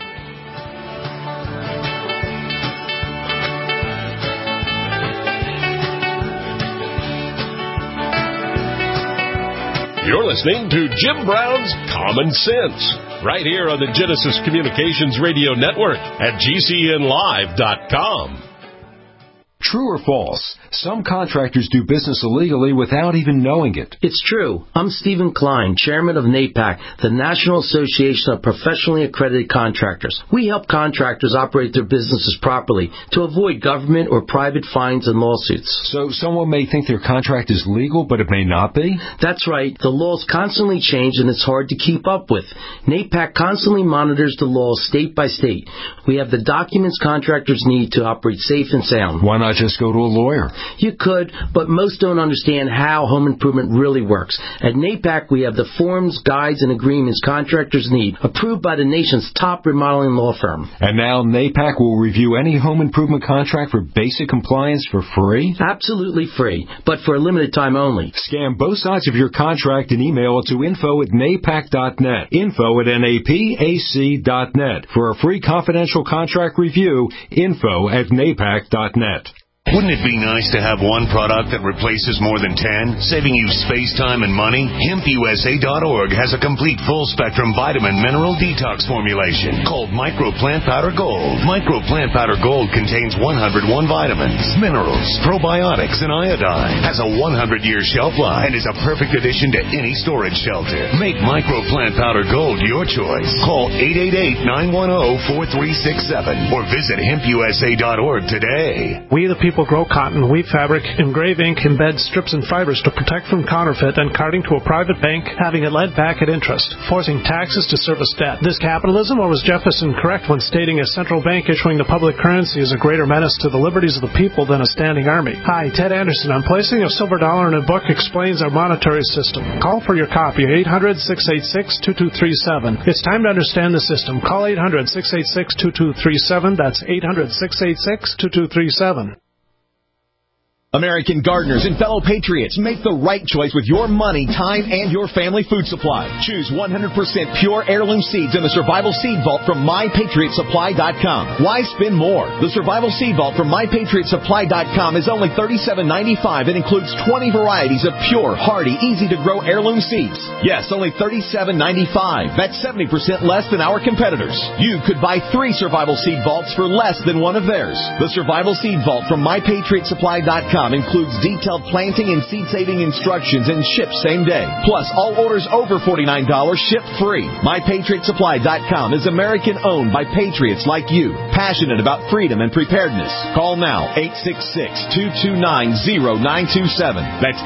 You're listening to Jim Brown's Common Sense, right here on the Genesis Communications Radio Network at GCNlive.com. True or false? Some contractors do business illegally without even knowing it. It's true. I'm Stephen Klein, chairman of NAPAC, the National Association of Professionally Accredited Contractors. We help contractors operate their businesses properly to avoid government or private fines and lawsuits. So someone may think their contract is legal, but it may not be? That's right. The laws constantly change and it's hard to keep up with. NAPAC constantly monitors the laws state by state. We have the documents contractors need to operate safe and sound. Why not just go to a lawyer? You could, but most don't understand how home improvement really works. At NAPAC, we have the forms, guides, and agreements contractors need, approved by the nation's top remodeling law firm. And now NAPAC will review any home improvement contract for basic compliance for free? Absolutely free, but for a limited time only. Scan both sides of your contract and email it to info@napac.net. info@napac.net. For a free confidential contract review, info@napac.net. Wouldn't it be nice to have one product that replaces more than 10, saving you space, time, and money? HempUSA.org has a complete full-spectrum vitamin mineral detox formulation called Micro Plant Powder Gold. Micro Plant Powder Gold contains 101 vitamins, minerals, probiotics, and iodine. Has a 100-year shelf life and is a perfect addition to any storage shelter. Make Micro Plant Powder Gold your choice. Call 888-910-4367 or visit HempUSA.org today. We the people grow cotton, weave fabric, engrave ink, embed strips and fibers to protect from counterfeit and carting to a private bank, having it lent back at interest, forcing taxes to service debt. This capitalism, or was Jefferson correct when stating a central bank issuing the public currency is a greater menace to the liberties of the people than a standing army? Hi, Ted Anderson. I'm placing a silver dollar in a book explains our monetary system. Call for your copy, 800-686-2237. It's time to understand the system. Call 800-686-2237. That's 800-686-2237. American gardeners and fellow patriots, make the right choice with your money, time, and your family food supply. Choose 100% pure heirloom seeds in the Survival Seed Vault from MyPatriotSupply.com. Why spend more? The Survival Seed Vault from MyPatriotSupply.com is only $37.95 and includes 20 varieties of pure, hardy, easy-to-grow heirloom seeds. Yes, only $37.95. That's 70% less than our competitors. You could buy 3 Survival Seed Vaults for less than one of theirs. The Survival Seed Vault from MyPatriotSupply.com includes detailed planting and seed-saving instructions and ships same day. Plus, all orders over $49 ship free. MyPatriotSupply.com is American-owned by patriots like you, passionate about freedom and preparedness. Call now, 866-229-0927. That's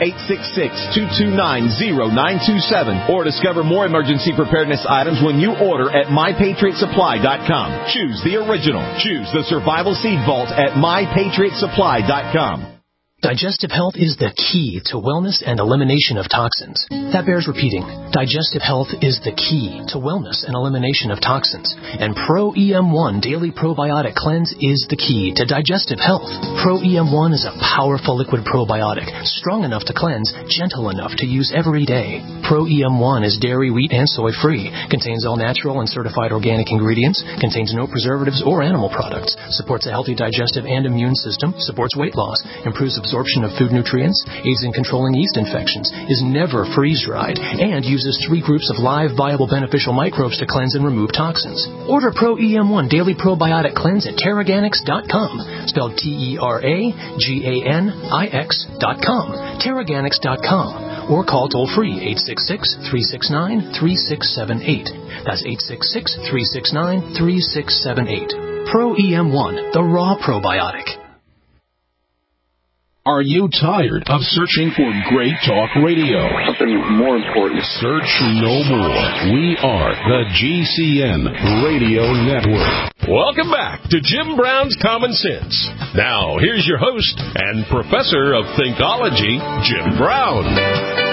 866-229-0927. Or discover more emergency preparedness items when you order at MyPatriotSupply.com. Choose the original. Choose the Survival Seed Vault at MyPatriotSupply.com. Digestive health is the key to wellness and elimination of toxins. That bears repeating. Digestive health is the key to wellness and elimination of toxins. And Pro EM1 Daily Probiotic Cleanse is the key to digestive health. Pro EM1 is a powerful liquid probiotic, strong enough to cleanse, gentle enough to use every day. Pro EM1 is dairy, wheat, and soy free, contains all natural and certified organic ingredients, contains no preservatives or animal products, supports a healthy digestive and immune system, supports weight loss, improves absorption of food nutrients, aids in controlling yeast infections, is never freeze-dried, and uses 3 groups of live, viable, beneficial microbes to cleanse and remove toxins. Order Pro EM1 Daily Probiotic Cleanse at Teraganix.com, spelled Teraganix.com, Teraganix.com, or call toll-free 866-369-3678. That's 866-369-3678. Pro EM1, the raw probiotic. Are you tired of searching for great talk radio? Something more important. Search no more. We are the GCN Radio Network. Welcome back to Jim Brown's Common Sense. Now, here's your host and professor of Thinkology, Jim Brown.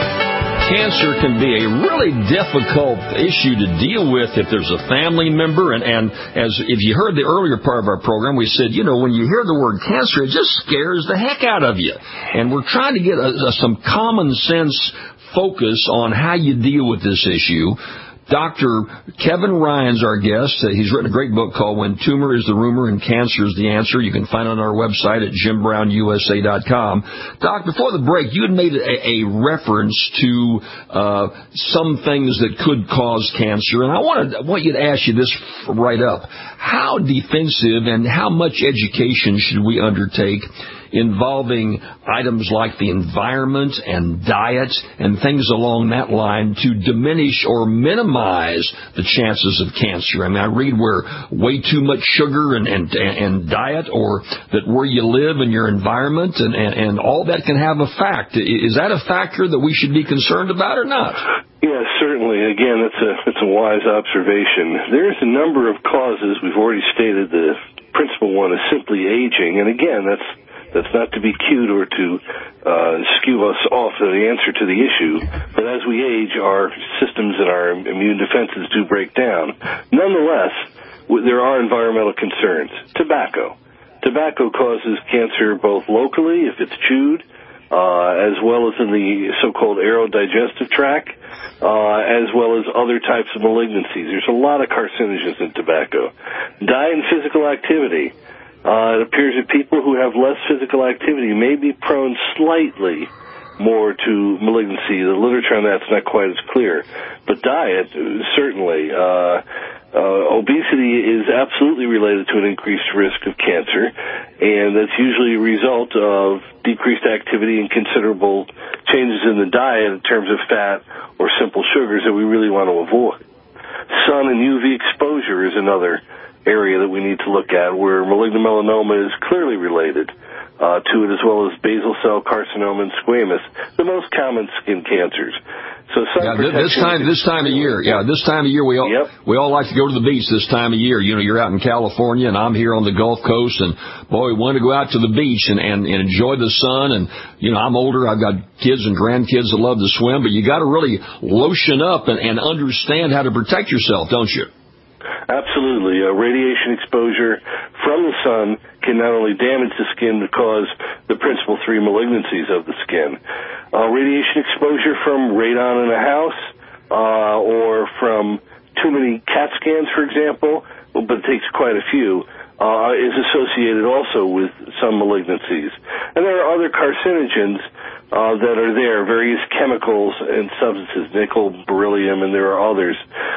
Cancer can be a really difficult issue to deal with if there's a family member. And as if you heard the earlier part of our program, we said, when you hear the word cancer, it just scares the heck out of you. And we're trying to get some common sense focus on how you deal with this issue. Dr. Kevin Ryan's our guest. He's written a great book called When Tumor is the Rumor and Cancer is the Answer. You can find it on our website at JimBrownUSA.com. Doc, before the break, you had made a reference to some things that could cause cancer, and I want you to ask you this right up. How defensive and how much education should we undertake involving items like the environment and diet and things along that line to diminish or minimize the chances of cancer? I mean, I read where way too much sugar and diet, or that where you live and your environment and all that can have a fact. Is that a factor that we should be concerned about or not? Yeah, certainly. Again, it's a wise observation. There's a number of causes. We've already stated the principal one is simply aging, and again, that's not to be cute or to skew us off of the answer to the issue, but as we age, our systems and our immune defenses do break down. Nonetheless, there are environmental concerns. Tobacco causes cancer both locally, if it's chewed, as well as in the so-called aerodigestive tract, as well as other types of malignancies. There's a lot of carcinogens in tobacco. Diet and physical activity. It appears that people who have less physical activity may be prone slightly more to malignancy. The literature on that's not quite as clear. But diet, certainly. Obesity is absolutely related to an increased risk of cancer, and that's usually a result of decreased activity and considerable changes in the diet in terms of fat or simple sugars that we really want to avoid. Sun and UV exposure is another area that we need to look at, where malignant melanoma is clearly related to it, as well as basal cell carcinoma and squamous, the most common skin cancers. So this time of year, we all like to go to the beach this time of year. You're out in California, and I'm here on the Gulf Coast, and boy, we want to go out to the beach and enjoy the sun. And I'm older, I've got kids and grandkids that love to swim, but you got to really lotion up and understand how to protect yourself, don't you? Absolutely. Radiation exposure from the sun can not only damage the skin but cause the principal three malignancies of the skin. Radiation exposure from radon in a house or from too many CAT scans, for example, but it takes quite a few, is associated also with some malignancies. And there are other carcinogens that are there, various chemicals and substances, nickel, beryllium, and there are others.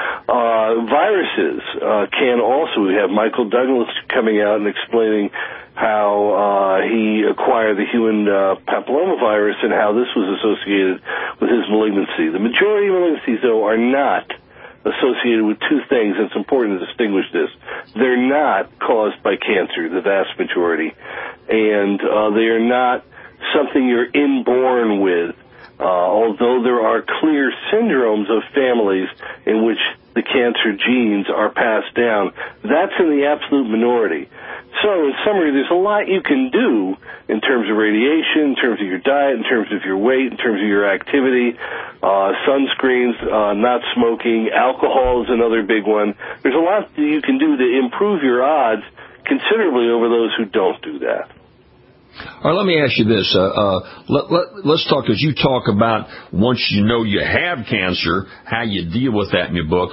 Viruses can also. We have Michael Douglas coming out and explaining how he acquired the human papillomavirus and how this was associated with his malignancy. The majority of malignancies, though, are not associated with two things. It's important to distinguish this. They're not caused by cancer, the vast majority, and they are not something you're inborn with, although there are clear syndromes of families in which the cancer genes are passed down. That's in the absolute minority. So, in summary, there's a lot you can do in terms of radiation, in terms of your diet, in terms of your weight, in terms of your activity, sunscreens, not smoking, alcohol is another big one. There's a lot that you can do to improve your odds considerably over those who don't do that. All right, let me ask you this. Let's talk, as you talk about once you know you have cancer, how you deal with that in your book.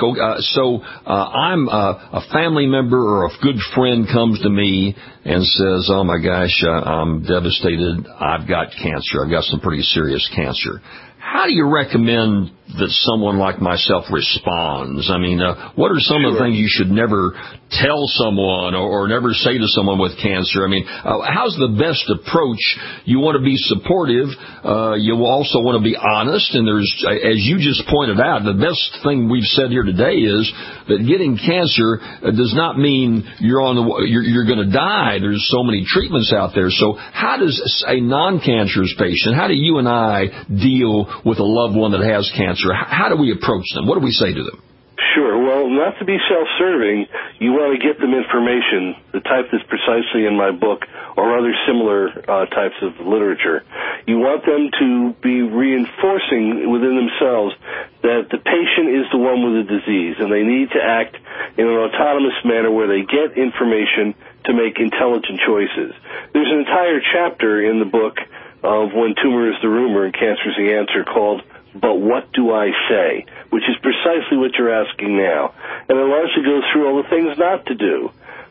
I'm a family member or a good friend comes to me and says, oh, my gosh, I'm devastated. I've got cancer. I've got some pretty serious cancer. How do you recommend that someone like myself responds? I mean, what are some of the things you should never tell someone or never say to someone with cancer? I mean, how's the best approach? You want to be supportive. You also want to be honest. And there's, as you just pointed out, the best thing we've said here today is that getting cancer does not mean you're going to die. There's so many treatments out there. So how does a non-cancerous patient, how do you and I deal with a loved one that has cancer? How do we approach them? What do we say to them? Sure. Well, not to be self-serving, you want to get them information, the type that's precisely in my book or other similar types of literature. You want them to be reinforcing within themselves that the patient is the one with the disease, and they need to act in an autonomous manner where they get information to make intelligent choices. There's an entire chapter in the book of When Tumor is the Rumor and Cancer is the Answer called But What Do I Say?, which is precisely what you're asking now. And it largely goes through all the things not to do,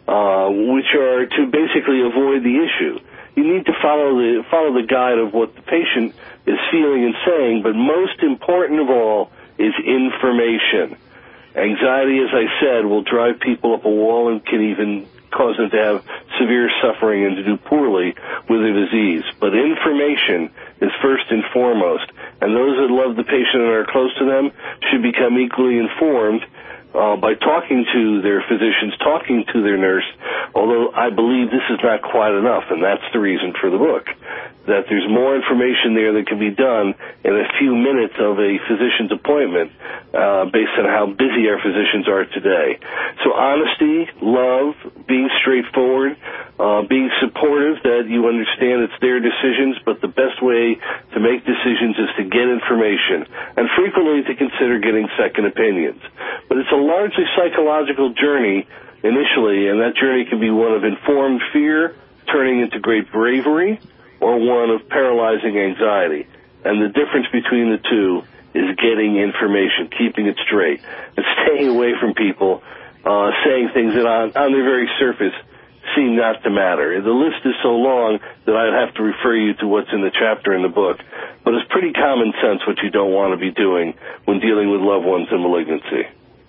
which are to basically avoid the issue. You need to follow the guide of what the patient is feeling and saying, but most important of all is information. Anxiety, as I said, will drive people up a wall and can even cause them to have severe suffering and to do poorly with their disease. But information is first and foremost, and those that love the patient and are close to them should become equally informed by talking to their physicians, talking to their nurse, although I believe this is not quite enough, and that's the reason for the book, that there's more information there that can be done in a few minutes of a physician's appointment based on how busy our physicians are today. So honesty, love, being straightforward, being supportive that you understand it's their decisions, but the best way to make decisions is to get information, and frequently to consider getting second opinions. But it's a largely psychological journey initially, and that journey can be one of informed fear turning into great bravery, or one of paralyzing anxiety. And the difference between the two is getting information, keeping it straight, and staying away from people saying things that on their very surface seem not to matter. The list is so long that I'd have to refer you to what's in the chapter in the book. But it's pretty common sense what you don't want to be doing when dealing with loved ones in malignancy.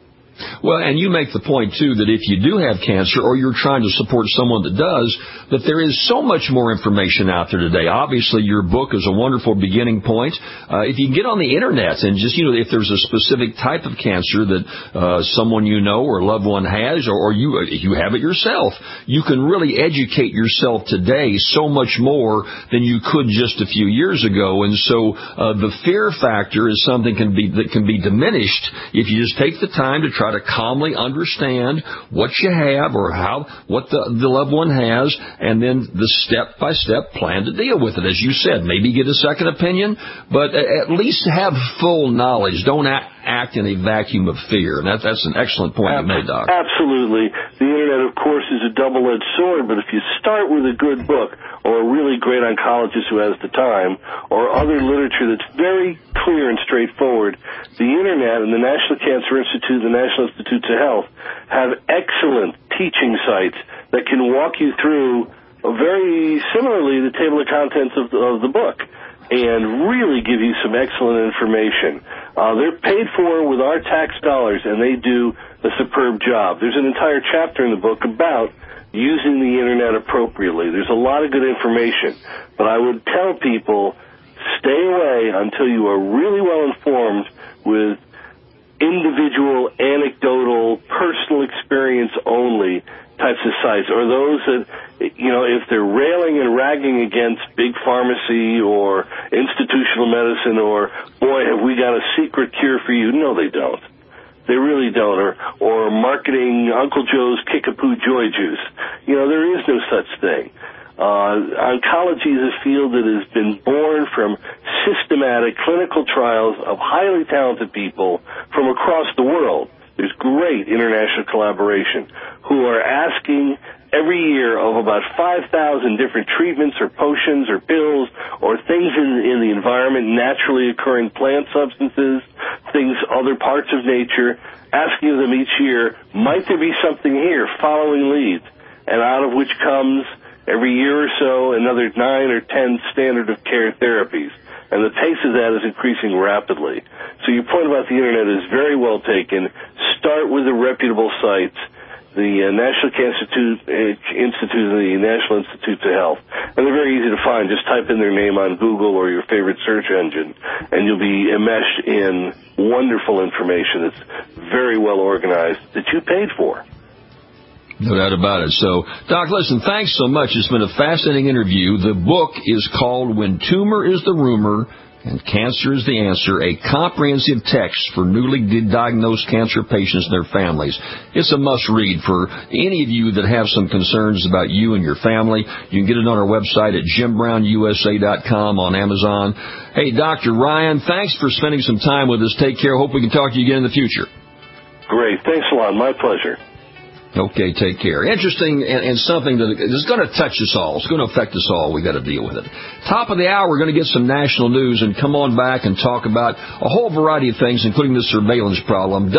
Well, and you make the point, too, that if you do have cancer or you're trying to support someone that does, that there is so much more information out there today. Obviously, your book is a wonderful beginning point. If you can get on the Internet and just, if there's a specific type of cancer that someone you know or a loved one has, or you have it yourself, you can really educate yourself today so much more than you could just a few years ago. And so the fear factor is something that can be diminished if you just take the time to try to calmly understand what you have or what the loved one has, and then the step-by-step plan to deal with it. As you said, maybe get a second opinion, but at least have full knowledge. Don't act act in a vacuum of fear. And that's an excellent point you made, Doc. Absolutely. The Internet, of course, is a double-edged sword, but if you start with a good book or a really great oncologist who has the time or other literature that's very clear and straightforward, the Internet and the National Cancer Institute, the National Institutes of Health, have excellent teaching sites that can walk you through very similarly the table of contents of the book and really give you some excellent information. They're paid for with our tax dollars, and they do a superb job. There's an entire chapter in the book about using the Internet appropriately. There's a lot of good information, but I would tell people, stay away until you are really well informed with individual, anecdotal, personal experience only types of sites, or those that, if they're railing and ragging against big pharmacy or institutional medicine or, boy, have we got a secret cure for you. No, they don't. They really don't. Or marketing Uncle Joe's Kickapoo Joy Juice. There is no such thing. Oncology is a field that has been born from systematic clinical trials of highly talented people from across the world. There's great international collaboration who are asking every year of about 5,000 different treatments or potions or pills or things in the environment, naturally occurring plant substances, things, other parts of nature, asking them each year, might there be something here, following leads, and out of which comes every year or so another 9 or 10 standard of care therapies. And the pace of that is increasing rapidly. So your point about the Internet is very well taken. Start with the reputable sites, the National Cancer Institute and the National Institutes of Health. And they're very easy to find. Just type in their name on Google or your favorite search engine, and you'll be enmeshed in wonderful information that's very well organized that you paid for. No doubt about it. So, Doc, listen, thanks so much. It's been a fascinating interview. The book is called When Tumor is the Rumor and Cancer is the Answer, a comprehensive text for newly diagnosed cancer patients and their families. It's a must-read for any of you that have some concerns about you and your family. You can get it on our website at JimBrownUSA.com, on Amazon. Hey, Dr. Ryan, thanks for spending some time with us. Take care. Hope we can talk to you again in the future. Great. Thanks a lot. My pleasure. Okay, take care. Interesting and something that is going to touch us all. It's going to affect us all. We've got to deal with it. Top of the hour, we're going to get some national news and come on back and talk about a whole variety of things, including the surveillance problem.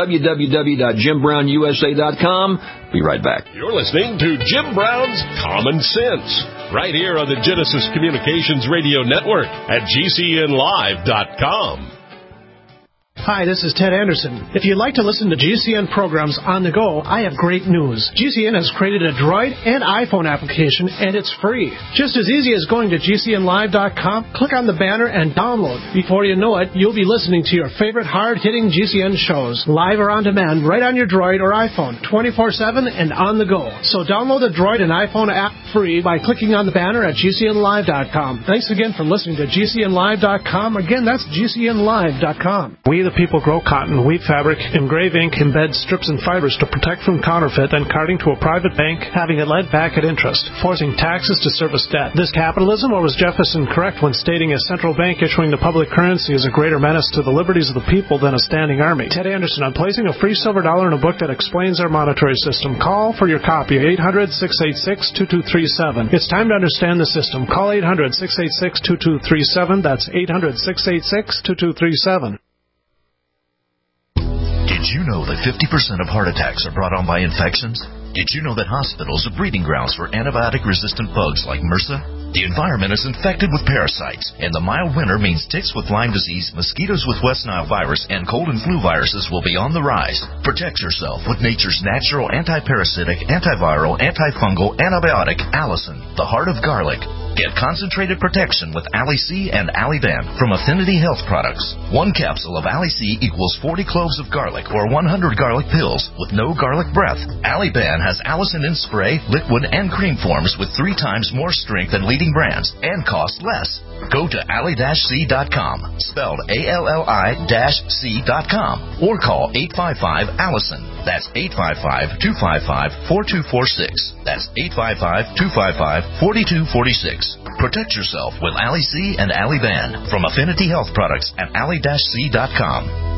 www.JimBrownUSA.com. Be right back. You're listening to Jim Brown's Common Sense, right here on the Genesis Communications Radio Network at GCNlive.com. Hi, this is Ted Anderson. If you'd like to listen to GCN programs on the go, I have great news. GCN has created a Droid and iPhone application, and it's free. Just as easy as going to GCNlive.com, click on the banner, and download. Before you know it, you'll be listening to your favorite hard-hitting GCN shows, live or on demand, right on your Droid or iPhone, 24/7 and on the go. So download the Droid and iPhone app free by clicking on the banner at GCNlive.com. Thanks again for listening to GCNlive.com. Again, that's GCNlive.com. We, the people, grow cotton, weave fabric, engrave ink, embed strips and fibers to protect from counterfeit and carting to a private bank, having it lent back at interest, forcing taxes to service debt. This capitalism, or was Jefferson correct when stating a central bank issuing the public currency is a greater menace to the liberties of the people than a standing army? Ted Anderson, I'm placing a free silver dollar in a book that explains our monetary system. Call for your copy, 800-686-2237. It's time to understand the system. Call 800-686-2237. That's 800-686-2237. Did you know that 50% of heart attacks are brought on by infections? Did you know that hospitals are breeding grounds for antibiotic-resistant bugs like MRSA? The environment is infected with parasites, and the mild winter means ticks with Lyme disease, mosquitoes with West Nile virus, and cold and flu viruses will be on the rise. Protect yourself with nature's natural anti-parasitic, antiviral, antifungal antibiotic, Allison, the heart of garlic. Get concentrated protection with Ali-C and Ali-Ban from Affinity Health Products. One capsule of Ali-C equals 40 cloves of garlic or 100 garlic pills with no garlic breath. Ali-Ban has Allison in spray, liquid, and cream forms with 3 times more strength than leading brands and cost less. Go to Ali-C.com, spelled ALLI-C.com, or call 855-ALLISON. That's 855-255-4246. That's 855-255-4246. Protect yourself with Ali-C and Ali-Ban from Affinity Health Products at Ali-C.com.